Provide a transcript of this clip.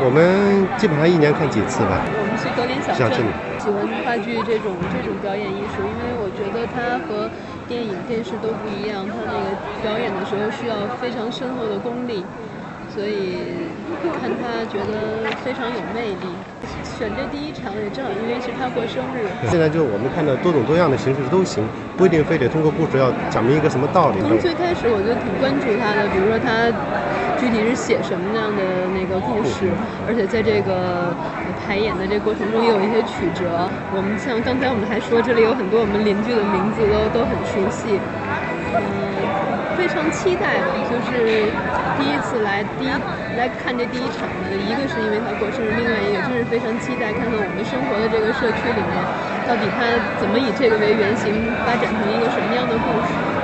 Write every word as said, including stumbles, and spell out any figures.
我们基本上一年看几次吧。 我们是格林小镇，喜欢话剧这种这种表演艺术，因为我觉得它和电影、电视都不一样，它那个表演的时候需要非常深厚的功力，所以看他觉得非常有魅力。选这第一场也正好因为是他过生日。 现在就我们看到多种多样的形式都行，不一定非得通过故事要讲明一个什么道理。 从最开始我就挺关注他的，比如说他具体是写什么样的那个故事，而且在这个排演的这过程中也有一些曲折。我们像刚才我们还说，这里有很多我们邻居的名字都都很熟悉。嗯，非常期待吧，就是第一次来第一来看这第一场的，一个是因为他过生日，另外一个真是非常期待看看我们生活的这个社区里面，到底他怎么以这个为原型发展成一个什么样的故事。